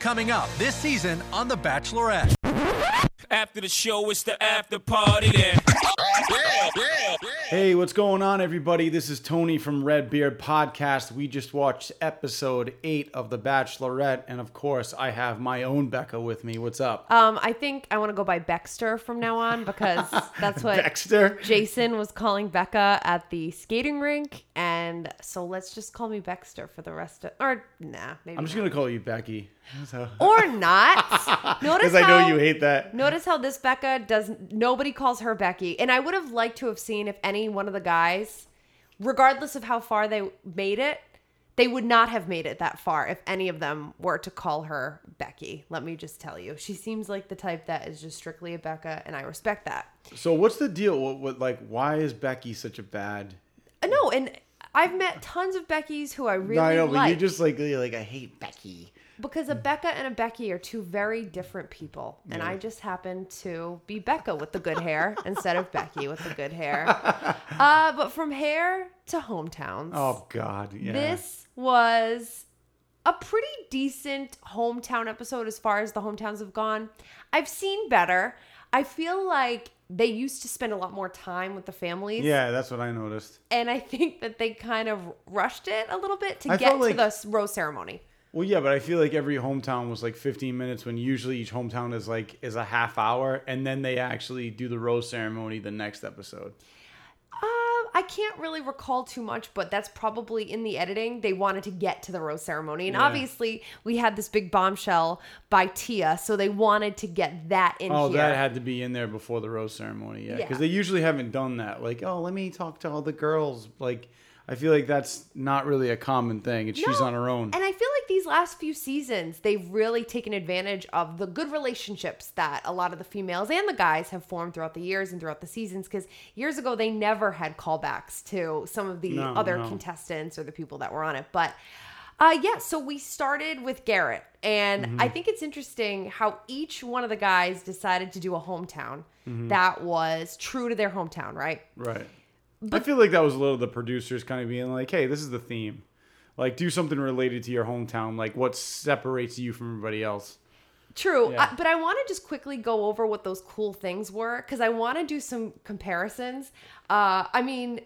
coming up this season on The Bachelorette. After the show, it's the after party then. Hey, what's going on, everybody? This is Tony from Red Beard Podcast. We just watched episode 8 of The Bachelorette, and of course, I have my own Becca with me. What's up? I think I want to go by Baxter from now on because that's what Baxter? Jason was calling Becca at the skating rink, and so let's just call me Baxter for the rest of, or nah, maybe I'm just not. going to call you Becky. Or not. Notice Because I know you hate that. Notice how this Becca nobody calls her Becky. And I would have liked to have seen if any one of the guys, regardless of how far they made it, they would not have made it that far if any of them were to call her Becky. Let me just tell you. She seems like the type that is just strictly a Becca, and I respect that. So what's the deal? Why is Becky such a bad... No, and I've met tons of Beckys who I really I know, like. but you're just like, I hate Becky. Because a Becca and a Becky are two very different people. And I just happen to be Becca with the good hair instead of Becky with the good hair. But from hair to hometowns. Oh, God. Yeah. This was a pretty decent hometown episode as far as the hometowns have gone. I've seen better. I feel like they used to spend a lot more time with the families. Yeah, that's what I noticed. And I think that they kind of rushed it a little bit to I get felt to the rose ceremony. Well, yeah, but I feel like every hometown was like 15 minutes when usually each hometown is a half hour, and then they actually do the rose ceremony the next episode. I can't really recall too much, but that's probably in the editing. They wanted to get to the rose ceremony. And obviously, we had this big bombshell by Tia, so they wanted to get that in here. Oh, that had to be in there before the rose ceremony, yeah. Because they usually haven't done that. Like, oh, let me talk to all the girls. Like, I feel like that's not really a common thing. She's on her own. And I feel like these last few seasons, they've really taken advantage of the good relationships that a lot of the females and the guys have formed throughout the years and throughout the seasons. Because years ago, they never had callbacks to some of the other contestants or the people that were on it. But so we started with Garrett. And I think it's interesting how each one of the guys decided to do a hometown that was true to their hometown, right? Right. I feel like that was a little the producers kind of being like, hey, this is the theme. Like, do something related to your hometown. Like, what separates you from everybody else? True. Yeah. But I want to just quickly go over what those cool things were because I want to do some comparisons. I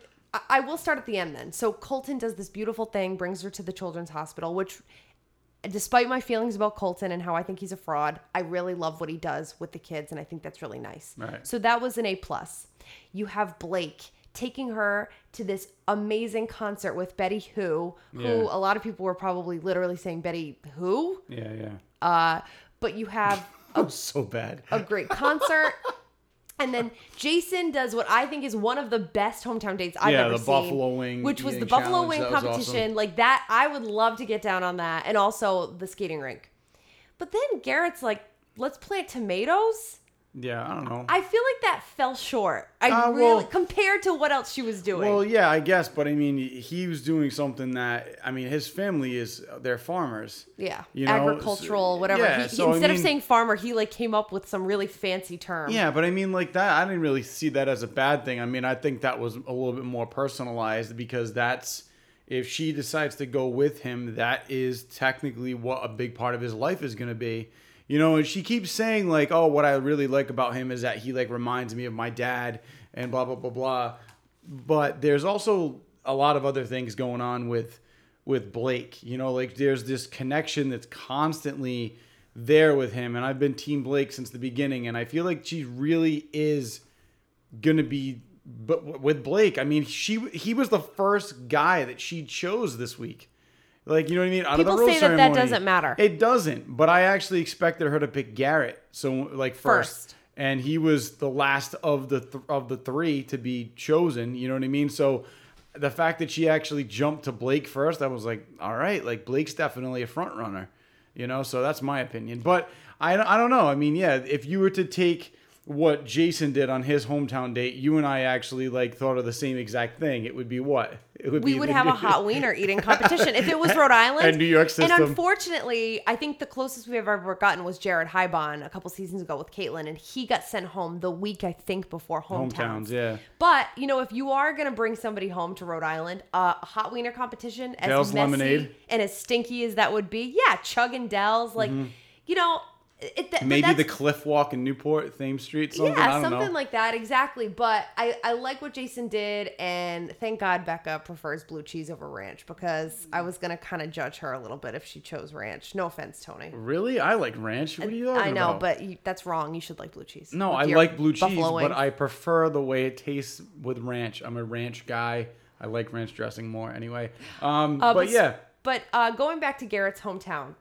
will start at the end then. So Colton does this beautiful thing, brings her to the children's hospital, which, despite my feelings about Colton and how I think he's a fraud, I really love what he does with the kids, and I think that's really nice. Right. So that was an A+. You have Blake taking her to this amazing concert with Betty Who a lot of people were probably literally saying Betty Who. Yeah. But you have so bad. a great concert. And then Jason does what I think is one of the best hometown dates I've ever seen. Yeah, the Buffalo Wing. Which was the challenge. Buffalo Wing That was competition. awesome. Like that, I would love to get down on that. And also the skating rink. But then Garrett's like, let's plant tomatoes. Yeah, I don't know. I feel like that fell short. Compared to what else she was doing. Well, yeah, I guess, but I mean, he was doing something that, I mean, his family they're farmers. Yeah, you know? agricultural, whatever. Yeah, Instead of saying farmer, he like came up with some really fancy term. Yeah, but I mean, like that, I didn't really see that as a bad thing. I mean, I think that was a little bit more personalized because if she decides to go with him, that is technically what a big part of his life is going to be. You know, and she keeps saying like, oh, what I really like about him is that he like reminds me of my dad and blah, blah, blah, blah. But there's also a lot of other things going on with Blake. You know, like there's this connection that's constantly there with him. And I've been Team Blake since the beginning. And I feel like she really is going to be, but with Blake, I mean, he was the first guy that she chose this week. Like, you know what I mean? Out People of the rose say ceremony. that doesn't matter. It doesn't. But I actually expected her to pick Garrett. So, like, first. And he was the last of the three to be chosen. You know what I mean? So, the fact that she actually jumped to Blake first, I was like, all right. Like, Blake's definitely a front runner. You know? So, that's my opinion. But I don't know. I mean, yeah, if you were to take what Jason did on his hometown date, you and I actually like thought of the same exact thing. It would be what? We would have a hot wiener eating competition if it was Rhode Island and New York system. And unfortunately, I think the closest we've ever gotten was Jared Hybon a couple seasons ago with Caitlyn, and he got sent home the week I think before hometowns. Yeah. But you know, if you are gonna bring somebody home to Rhode Island, a hot wiener competition as Dell's messy lemonade. and as stinky as that would be, yeah, Chug and Dell's like. you know, maybe the Cliff Walk in Newport, Thames Street, something. Yeah, I don't something know. like that, exactly. But I like what Jason did, and thank God Becca prefers blue cheese over ranch, because I was gonna kind of judge her a little bit if she chose ranch. No offense, Tony. Really? I like ranch. What are you talking about? I know, but that's wrong. You should like blue cheese. No, with I your like blue cheese, buffalo but wings. I prefer the way it tastes with ranch. I'm a ranch guy. I like ranch dressing more anyway. But yeah. But going back to Garrett's hometown,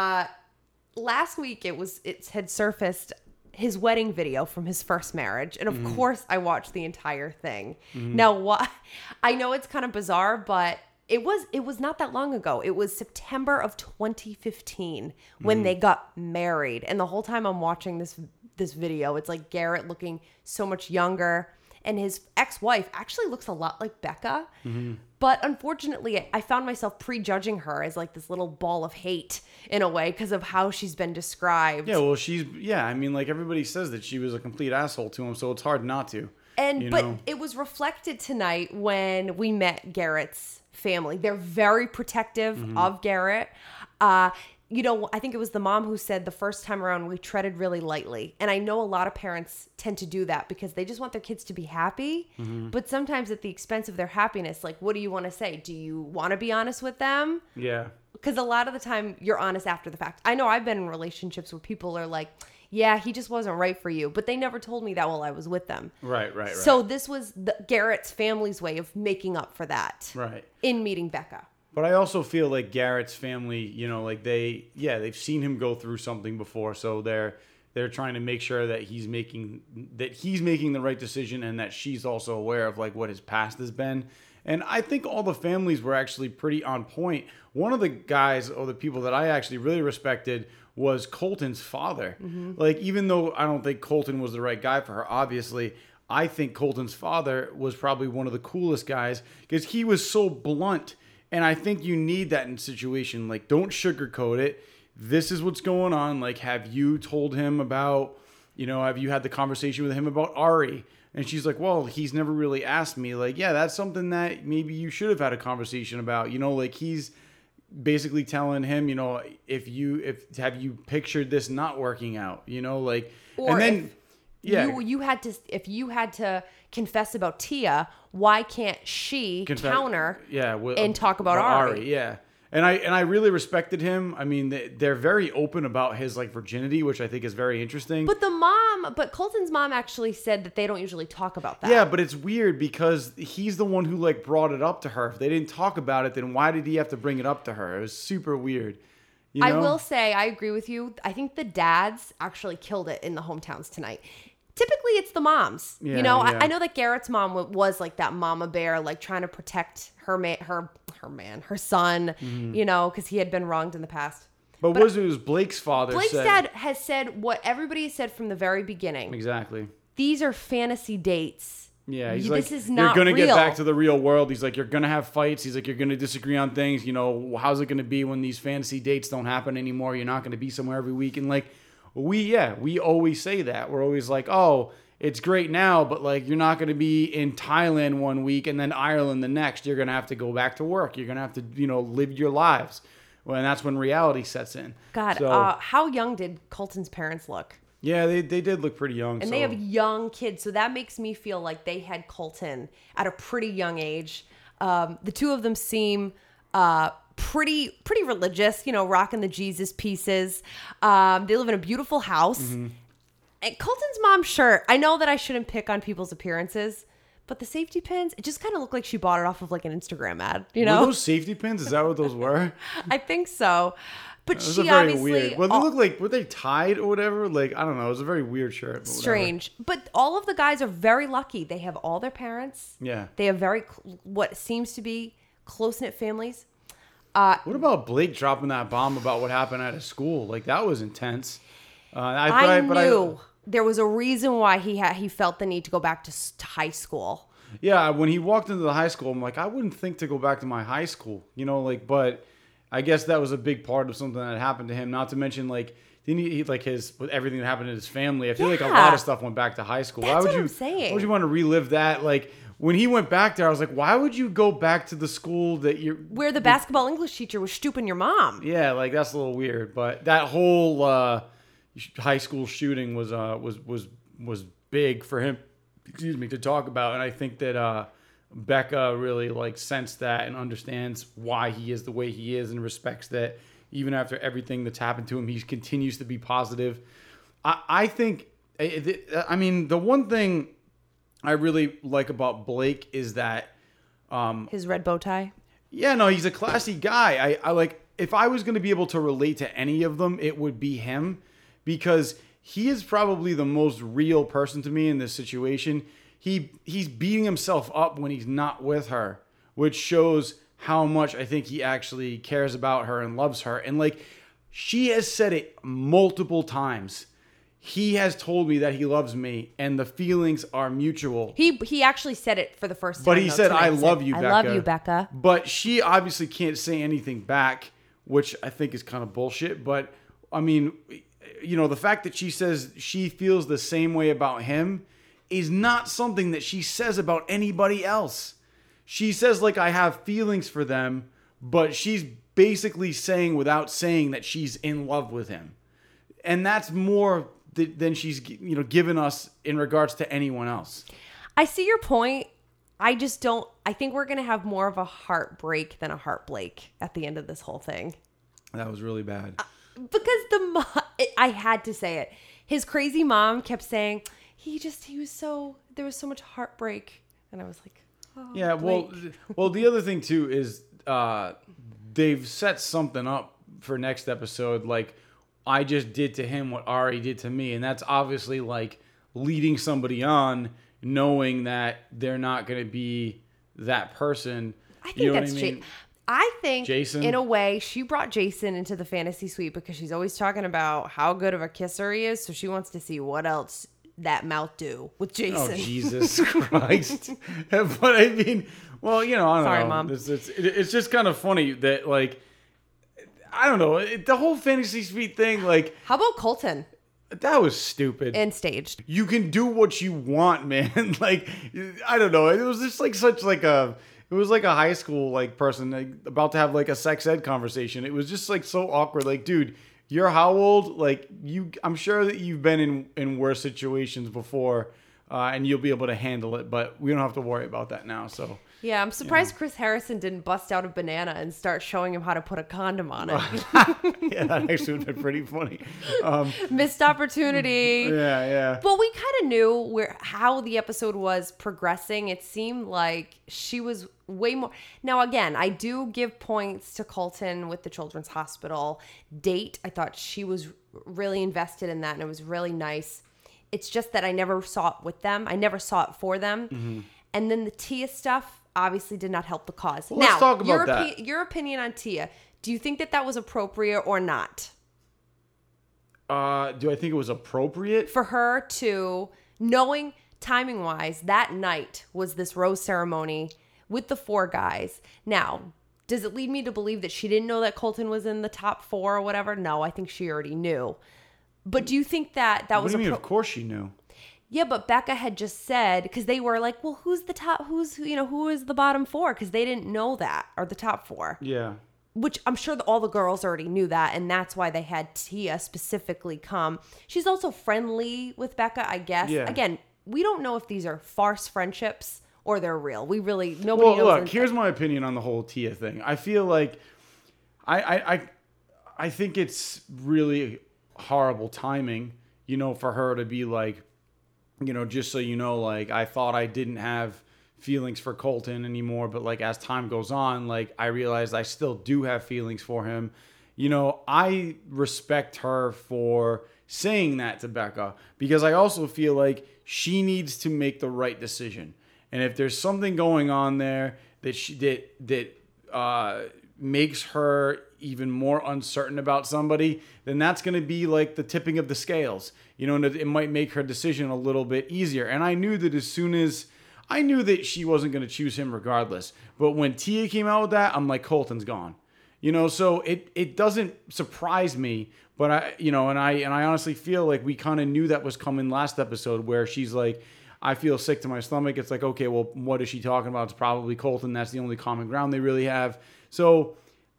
last week it had surfaced his wedding video from his first marriage, and of course I watched the entire thing. Now, I know it's kind of bizarre, but it was not that long ago. It was September of 2015 when they got married, and the whole time I'm watching this video, it's like Garrett looking so much younger, and his ex-wife actually looks a lot like Becca. But unfortunately, I found myself prejudging her as like this little ball of hate in a way because of how she's been described. Yeah, well, I mean, like everybody says that she was a complete asshole to him, so it's hard not to. But it was reflected tonight when we met Garrett's family. They're very protective of Garrett. You know, I think it was the mom who said the first time around we treaded really lightly. And I know a lot of parents tend to do that because they just want their kids to be happy. But sometimes at the expense of their happiness, like, what do you want to say? Do you want to be honest with them? Yeah. Because a lot of the time you're honest after the fact. I know I've been in relationships where people are like, yeah, he just wasn't right for you. But they never told me that while I was with them. Right. So this was Garrett's family's way of making up for that. Right. In meeting Becca. But I also feel like Garrett's family, you know, like they've seen him go through something before, so they're trying to make sure that he's making the right decision, and that she's also aware of like what his past has been. And I think all the families were actually pretty on point. One of the guys or the people that I actually really respected was Colton's father. Like, even though I don't think Colton was the right guy for her, obviously, I think Colton's father was probably one of the coolest guys because he was so blunt. And I think you need that in a situation. Like, don't sugarcoat it. This is what's going on. Like, have you told him about, have you had the conversation with him about Ari? And she's like, well, he's never really asked me. Like, yeah, that's something that maybe you should have had a conversation about. Like, he's basically telling him, have you pictured this not working out? Like, or and then, if you had to confess about Tia, why can't she counter and talk about Ari? Yeah. And I really respected him. I mean, they're very open about his like virginity, which I think is very interesting. But Colton's mom actually said that they don't usually talk about that. Yeah, but it's weird because he's the one who like brought it up to her. If they didn't talk about it, then why did he have to bring it up to her? It was super weird. I will say, I agree with you. I think the dads actually killed it in the hometowns tonight. Typically, it's the moms. Yeah, I know that Garrett's mom was like that mama bear, like trying to protect her son, because he had been wronged in the past. But it was Blake's father. Blake's dad has said what everybody has said from the very beginning. Exactly. These are fantasy dates. Yeah, he's this like, is not you're going to real. get back to the real world. He's like, you're going to have fights. He's like, you're going to disagree on things. How's it going to be when these fantasy dates don't happen anymore? You're not going to be somewhere every week. And like, we always say that. We're always like, oh, it's great now, but like, you're not going to be in Thailand one week and then Ireland the next. You're going to have to go back to work. You're going to have to, live your lives. Well, and that's when reality sets in. God, how young did Colton's parents look? Yeah, they did look pretty young. And they have young kids, so that makes me feel like they had Colton at a pretty young age. The two of them seem pretty religious, rocking the Jesus pieces. They live in a beautiful house. Mm-hmm. And Colton's mom, sure, I know that I shouldn't pick on people's appearances, but the safety pins, it just kind of looked like she bought it off of like an Instagram ad, Were those safety pins? Is that what those were? I think so. But she obviously... weird. Well, they look like, were they tied or whatever? Like, I don't know. It was a very weird shirt. But strange. But all of the guys are very lucky. They have all their parents. Yeah. They have what seems to be close-knit families. What about Blake dropping that bomb about what happened at his school? Like, that was intense. I knew there was a reason why he felt the need to go back to high school. Yeah, when he walked into the high school, I'm like, I wouldn't think to go back to my high school, but I guess that was a big part of something that happened to him. Not to mention, like, didn't he like with everything that happened in his family? I feel like a lot of stuff went back to high school. That's what I'm saying. Why would you want to relive that? Like, when he went back there, I was like, why would you go back to the school where the basketball English teacher was stooping your mom? Yeah, like, that's a little weird. But that whole high school shooting was big for him, to talk about. And I think that Becca really like sensed that and understands why he is the way he is and respects that even after everything that's happened to him, he continues to be positive. I think, I mean, the one thing I really like about Blake is that His red bow tie. yeah, no, he's a classy guy. I like, if I was going to be able to relate to any of them, it would be him, because he is probably the most real person to me in this situation. He's beating himself up when he's not with her, which shows how much I think he actually cares about her and loves her. And like, she has said it multiple times. He has told me that he loves me and the feelings are mutual. He actually said it for the first time. But he said, tonight. I love you, Becca. I love you, Becca. But she obviously can't say anything back, which I think is kind of bullshit. But I mean, you know, the fact that she says she feels the same way about him is not something that she says about anybody else. She says, like, I have feelings for them, but she's basically saying without saying that she's in love with him. And that's more than she's, you know, given us in regards to anyone else. I see your point. I just don't. I think we're going to have more of a heartbreak than a heartbreak at the end of this whole thing. That was really bad. Because I had to say it. His crazy mom kept saying, there was so much heartbreak. And I was like, oh, yeah, well, the other thing too is they've set something up for next episode. Like, I just did to him what Ari did to me. And that's obviously like leading somebody on, knowing that they're not going to be that person. I think that's Jason. I think Jason? In a way, she brought Jason into the fantasy suite because she's always talking about how good of a kisser he is. So she wants to see what else that mouth do with Jason. Oh, Jesus Christ. But I mean, well, you know, I don't know. Sorry, Mom. It's just kind of funny that, like, I don't know. The whole fantasy suite thing, like... How about Colton? That was stupid. And staged. You can do what you want, man. Like, I don't know. It was just like such like a... It was like a high school like person like, about to have like a sex ed conversation. It was just like so awkward. Like, dude, you're how old? Like, I'm sure that you've been in worse situations before, and you'll be able to handle it. But we don't have to worry about that now. So yeah, I'm surprised Chris Harrison didn't bust out a banana and start showing him how to put a condom on it. Yeah, that actually would have been pretty funny. Missed opportunity. Yeah. Well, we kind of knew how the episode was progressing. It seemed like she was way more. Now, again, I do give points to Colton with the Children's Hospital date. I thought she was really invested in that, and it was really nice. It's just that I never saw it with them. I never saw it for them. Mm-hmm. And then the Tia stuff obviously did not help the cause. Well, let's talk about that. Your opinion on Tia. Do you think that was appropriate or not? Do I think it was appropriate? For her to, knowing timing-wise, that night was this rose ceremony with the 4 guys. Now, does it lead me to believe that she didn't know that Colton was in the top 4 or whatever? No, I think she already knew. But do you think that was... What do you mean, of course she knew? Yeah, but Becca had just said, because they were like, well, who's the top, who is the bottom 4? Because they didn't know that, or the top 4. Yeah. Which I'm sure all the girls already knew that, and that's why they had Tia specifically come. She's also friendly with Becca, I guess. Yeah. Again, we don't know if these are farce friendships or they're real. Nobody knows. Well, look, here's my opinion on the whole Tia thing. I feel like I think it's really horrible timing, you know, for her to be like, you know, just so you know, like, I thought I didn't have feelings for Colton anymore, but like as time goes on, like I realized I still do have feelings for him. You know, I respect her for saying that to Becca, because I also feel like she needs to make the right decision. And if there's something going on there that makes her even more uncertain about somebody, then that's going to be like the tipping of the scales, you know, and it might make her decision a little bit easier. And I knew that I knew that she wasn't going to choose him regardless. But when Tia came out with that, I'm like, Colton's gone, you know, so it doesn't surprise me, but I honestly feel like we kind of knew that was coming last episode, where she's like, I feel sick to my stomach. It's like, okay, well, what is she talking about? It's probably Colton. That's the only common ground they really have. So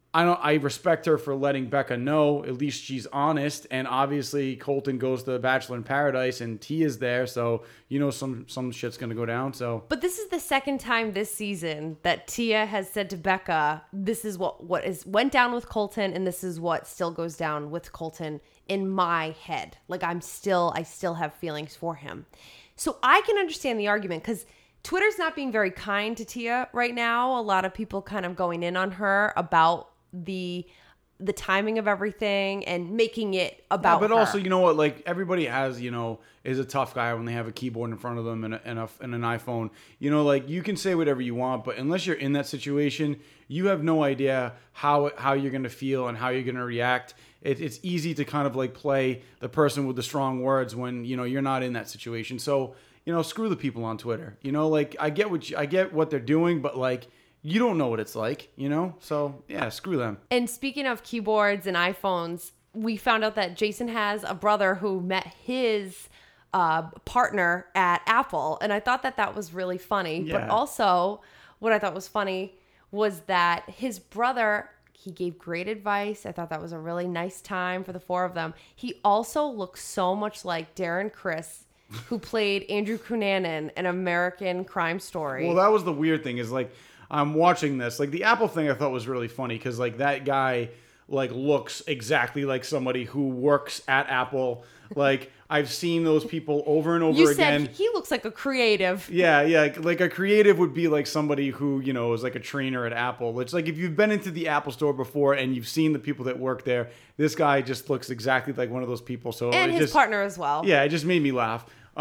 I respect her for letting Becca know. At least she's honest. And obviously Colton goes to the Bachelor in Paradise and Tia's there. So, some shit's going to go down. So, But this is the second time this season that Tia has said to Becca, this is what went down with Colton, and this is what still goes down with Colton in my head. Like I still have feelings for him. So I can understand the argument because Twitter's not being very kind to Tia right now. A lot of people kind of going in on her about the timing of everything and making it about but her. also, you know what? Like everybody has, is a tough guy when they have a keyboard in front of them and an iPhone. Like you can say whatever you want, but unless you're in that situation, you have no idea how you're going to feel and how you're going to react. It's easy to kind of like play the person with the strong words when, you're not in that situation. So, screw the people on Twitter. Like I get what they're doing, but like, you don't know what it's like, So, yeah, screw them. And speaking of keyboards and iPhones, we found out that Jason has a brother who met his partner at Apple. And I thought that was really funny. Yeah. But also, what I thought was funny was that his brother, he gave great advice. I thought that was a really nice time for the four of them. He also looks so much like Darren Criss, who played Andrew Cunanan in American Crime Story. Well, that was the weird thing is like, I'm watching this. Like the Apple thing I thought was really funny because like that guy like looks exactly like somebody who works at Apple. Like I've seen those people over and over again. You said he looks like a creative. Yeah. Like a creative would be like somebody who, is like a trainer at Apple. It's like if you've been into the Apple store before and you've seen the people that work there, this guy just looks exactly like one of those people. So And his partner as well. Yeah, it just made me laugh.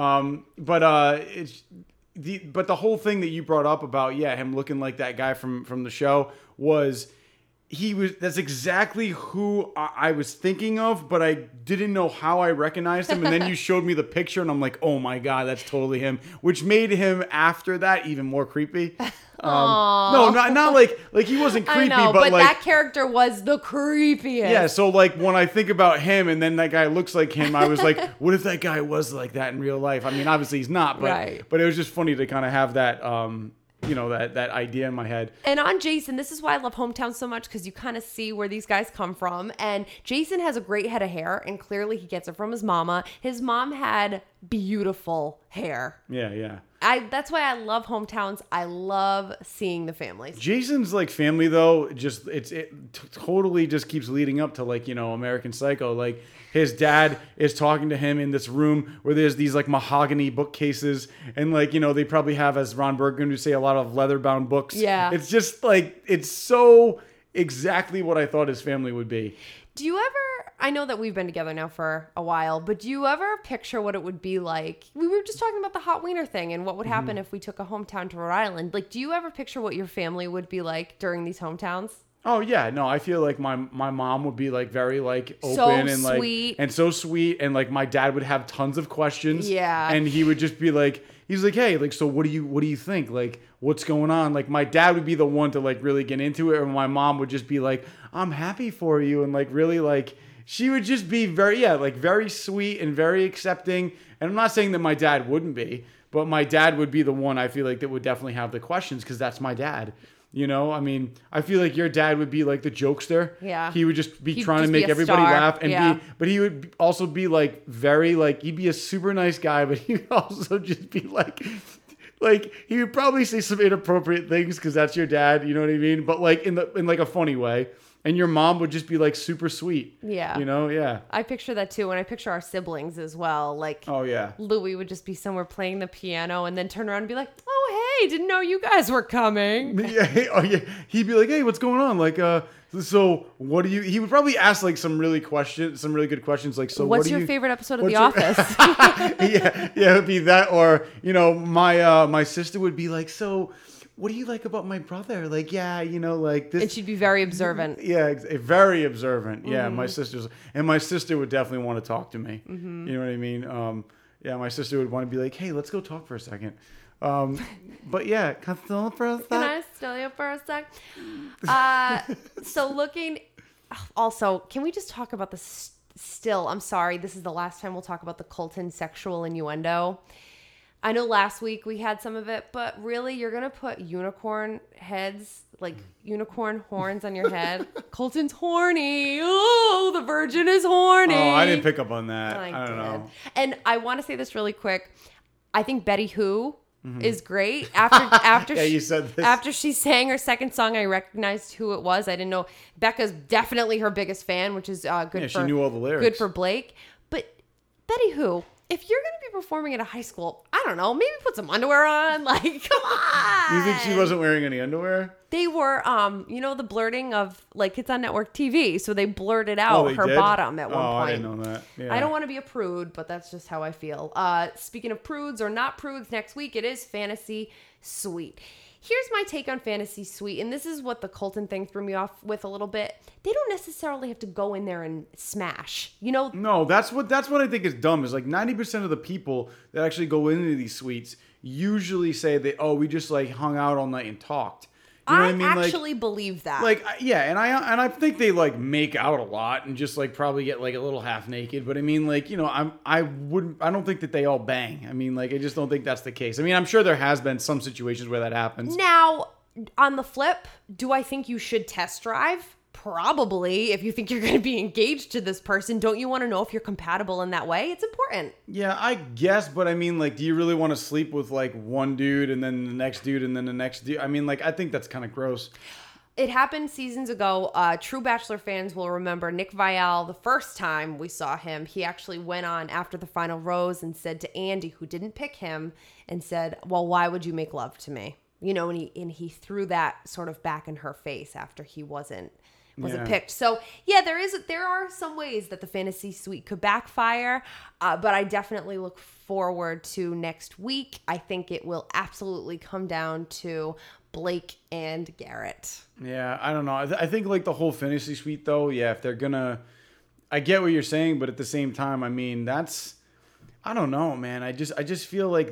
But the whole thing that you brought up about him looking like that guy from the show that's exactly who I was thinking of, but I didn't know how I recognized him. And then you showed me the picture and I'm like, oh my God, that's totally him, which made him after that even more creepy. No, not like he wasn't creepy, I know, but like that character was the creepiest. yeah. So like when I think about him and then that guy looks like him, I was like, what if that guy was like that in real life? I mean, obviously he's not, but Right. but it was just funny to kind of have that that idea in my head. And on Jason, this is why I love Hometown so much, because you kind of see where these guys come from. And Jason has a great head of hair, and clearly he gets it from his mama. His mom had beautiful hair. Yeah. That's why I love Hometowns. I love seeing the families. Jason's like family though, just it totally just keeps leading up to like, American Psycho. Like his dad is talking to him in this room where there's these like mahogany bookcases and like, they probably have, as Ron Burgundy would say, a lot of leather bound books. Yeah. It's just like, it's so exactly what I thought his family would be. Do you ever, I know that we've been together now for a while, but do you ever picture what it would be like? We were just talking about the hot wiener thing and what would happen if we took a hometown to Rhode Island. Like, do you ever picture what your family would be like during these hometowns? Oh yeah, no, I feel like my mom would be like very like open So and like sweet. and so sweet, and like my dad would have tons of questions. Yeah. And he would just be like, he's like, hey, like, so what do you think? Like, what's going on? Like my dad would be the one to like really get into it, and my mom would just be like, I'm happy for you, and like really like she would just be very sweet and very accepting. And I'm not saying that my dad wouldn't be, but my dad would be the one I feel like that would definitely have the questions because that's my dad. I mean, I feel like your dad would be like the jokester. Yeah. He would just be He'd trying just to be make a everybody star. laugh and Yeah. but he would also be like very like, he'd be a super nice guy, but he would also just be like he would probably say some inappropriate things because that's your dad, you know what I mean? But like in like a funny way. And your mom would just be like super sweet. Yeah. Yeah. I picture that too. And I picture our siblings as well. Like, Oh yeah. Louis would just be somewhere playing the piano and then turn around and be like, oh, hey, didn't know you guys were coming. Yeah, oh yeah. He'd be like, "Hey, what's going on? Like, so what do you?" He would probably ask like some really good questions, like, "So What's what do your you?" favorite episode of what's The your- Office? yeah, it would be that, or my sister would be like, "So, what do you like about my brother?" Like, yeah, like this. And she'd be very observant. Yeah, very observant. Yeah, Mm-hmm. my sister would definitely want to talk to me. Mm-hmm. You know what I mean? Yeah, my sister would want to be like, "Hey, let's go talk for a second." But yeah, can I still for a sec? Can I steal you for a sec? So looking, also, can we just talk about the still, I'm sorry, this is the last time we'll talk about the Colton sexual innuendo. I know last week we had some of it, but really, you're going to put unicorn heads, like unicorn horns on your head. Colton's horny. Oh, the virgin is horny. Oh, I didn't pick up on that. I don't did. know. And I want to say this really quick. I think Betty Who is great. After Yeah, you said this. After she sang her second song, I recognized who it was. I didn't know. Becca's definitely her biggest fan, which is good Yeah, for she knew all the lyrics. Good for Blake. But Betty Who, if you're going to be performing at a high school, I don't know, maybe put some underwear on. Like, come on. You think she wasn't wearing any underwear? They were, the blurting of, like, it's on network TV. So they blurted out her did? bottom at one point. I didn't know that. Yeah. I don't want to be a prude, but that's just how I feel. Speaking of prudes or not prudes, next week it is Fantasy Suite. Here's my take on Fantasy Suite, and this is what the Colton thing threw me off with a little bit. They don't necessarily have to go in there and smash. No, that's what I think is dumb. Is like 90% of the people that actually go into these suites usually say that, we just like hung out all night and talked. You know what I mean? Actually believe that. And I think they like make out a lot and just like probably get like a little half naked. But I mean, like, I don't think that they all bang. I mean, like, I just don't think that's the case. I mean, I'm sure there has been some situations where that happens. Now, on the flip, do I think you should test drive? Probably. If you think you're going to be engaged to this person, don't you want to know if you're compatible in that way? It's important. Yeah, I guess, but I mean, like, do you really want to sleep with like one dude and then the next dude and then the next dude? I mean, like, I think that's kind of gross. It happened seasons ago. True Bachelor fans will remember Nick Viall, the first time we saw him, he actually went on after the final rose and said to Andy, who didn't pick him, and said, well, why would you make love to me? And he threw that sort of back in her face after he wasn't picked. So yeah, there are some ways that the Fantasy Suite could backfire, but I definitely look forward to next week. I think it will absolutely come down to Blake and Garrett. Yeah, I don't know. I think like the whole Fantasy Suite though, yeah, if they're gonna, I get what you're saying, but at the same time, I mean, I don't know, man. I just feel like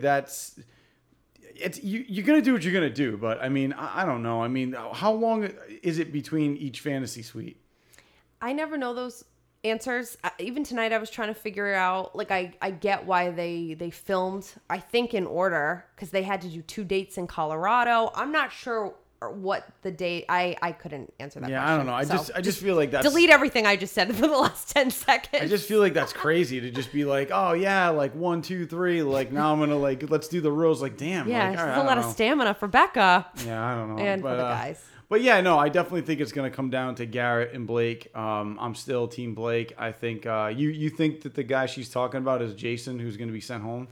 you're going to do what you're going to do, but I mean, I don't know. I mean, how long is it between each Fantasy Suite? I never know those answers. Even tonight I was trying to figure out, like, I get why they filmed, I think, in order, because they had to do 2 dates in Colorado. I'm not sure what the date, I couldn't answer that question. I don't know. I just feel like that's... Delete everything I just said for the last 10 seconds. I just feel like that's crazy to just be like, oh yeah, like 1, 2, 3, like now I'm gonna like, let's do the rose. Like, damn. Yeah, like, there's a lot of stamina for Becca. Yeah, I don't know. And for the guys. But yeah, no, I definitely think it's going to come down to Garrett and Blake. I'm still Team Blake. I think you think that the guy she's talking about is Jason, who's going to be sent home?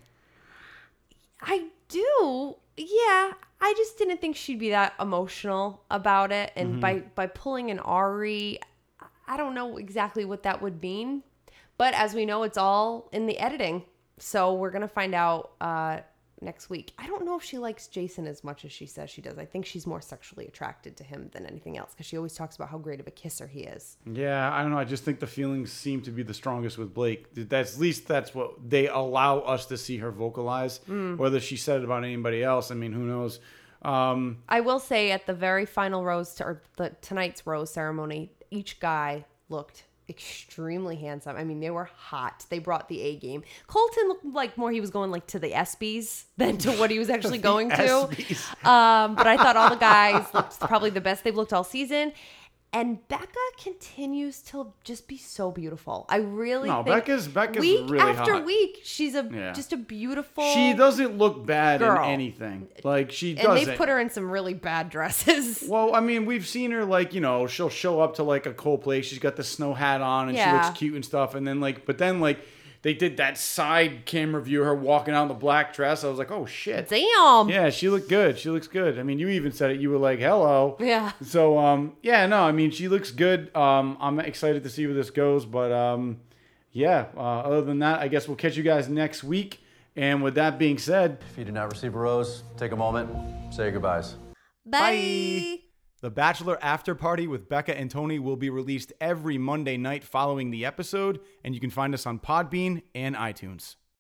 I do. Yeah. I just didn't think she'd be that emotional about it. And by pulling an Ari, I don't know exactly what that would mean. But as we know, it's all in the editing. So we're going to find out next week. I don't know if she likes Jason as much as she says she does. I think she's more sexually attracted to him than anything else, because she always talks about how great of a kisser he is. Yeah, I don't know. I just think the feelings seem to be the strongest with Blake. At least that's what they allow us to see her vocalize. Whether she said it about anybody else, I mean, who knows? I will say at the very final tonight's rose ceremony, each guy looked extremely handsome. I mean, they were hot. They brought the A game. Colton looked like more he was going like to the ESPYs than to what he was actually going to. But I thought all the guys looked probably the best they've looked all season. And Becca continues to just be so beautiful. I really think Becca's week really after hot. week, she's just a beautiful She doesn't look bad girl. in anything. Like, she and doesn't. they've put her in some really bad dresses. Well, I mean, we've seen her, like, she'll show up to, like, a cold place. She's got the snow hat on, and she looks cute and stuff. And then, they did that side camera view of her walking out in the black dress. I was like, oh, shit. Damn. Yeah, she looked good. She looks good. I mean, you even said it. You were like, hello. Yeah. So, I mean, she looks good. I'm excited to see where this goes. But, other than that, I guess we'll catch you guys next week. And with that being said... If you did not receive a rose, take a moment, say your goodbyes. Bye. The Bachelor After Party with Becca and Tony will be released every Monday night following the episode, and you can find us on Podbean and iTunes.